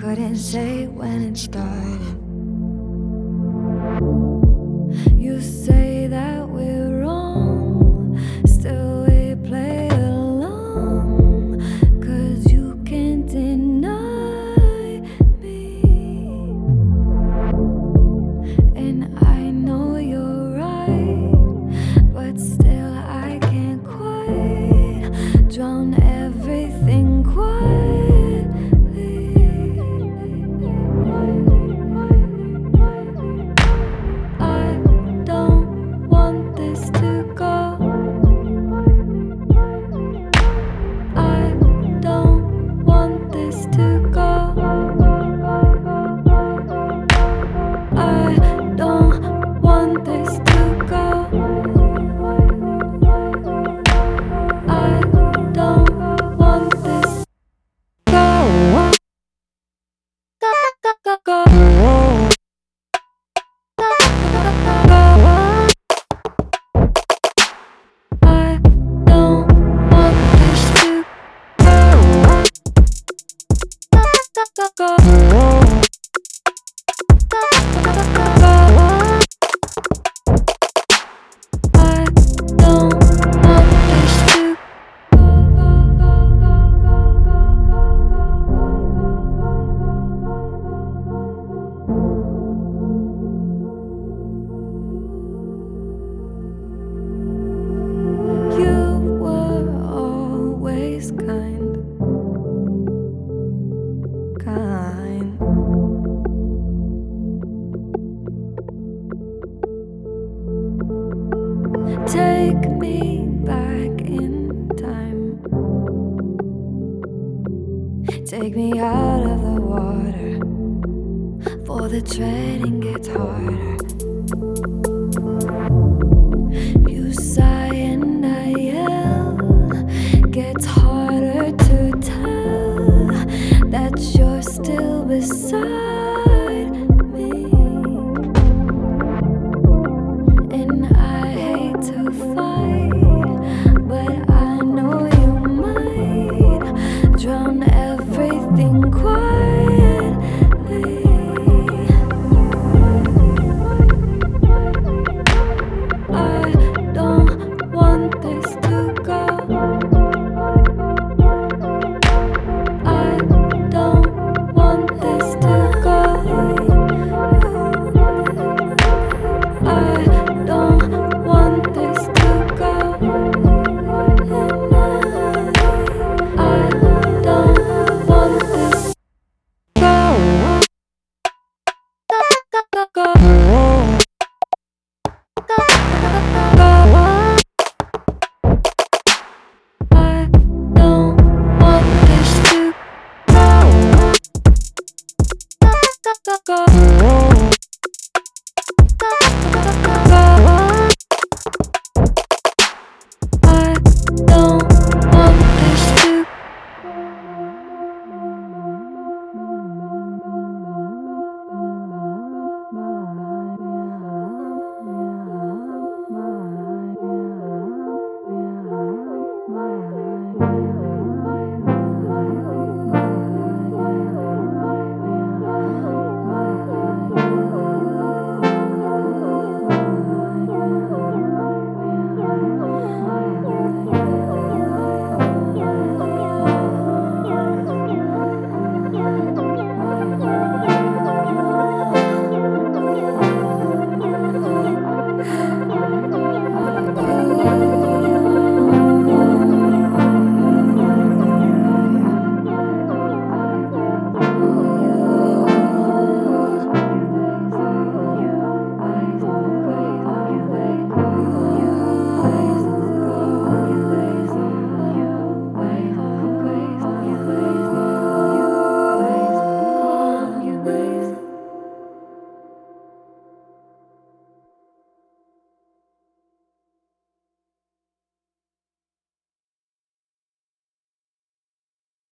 couldn't say when it started. You say that we're wrong, still we play along, 'cause you can't deny me. And I know you're right, but still I can't quite drown everything quietly. I don't want this to go. I don't want this to go. I don't want this to go. I don't want this go. I don't want this to go. I don't want this to You were always kind. Take me back in time. Take me out of the water, for the treading gets harder. You sigh and I yell, gets harder to tell that you're still beside me. And I hate to fight, but I know you might drown everything quietly. I don't want this to go. I don't want this to go. I don't want this to go. I don't want this go. I don't want this to go.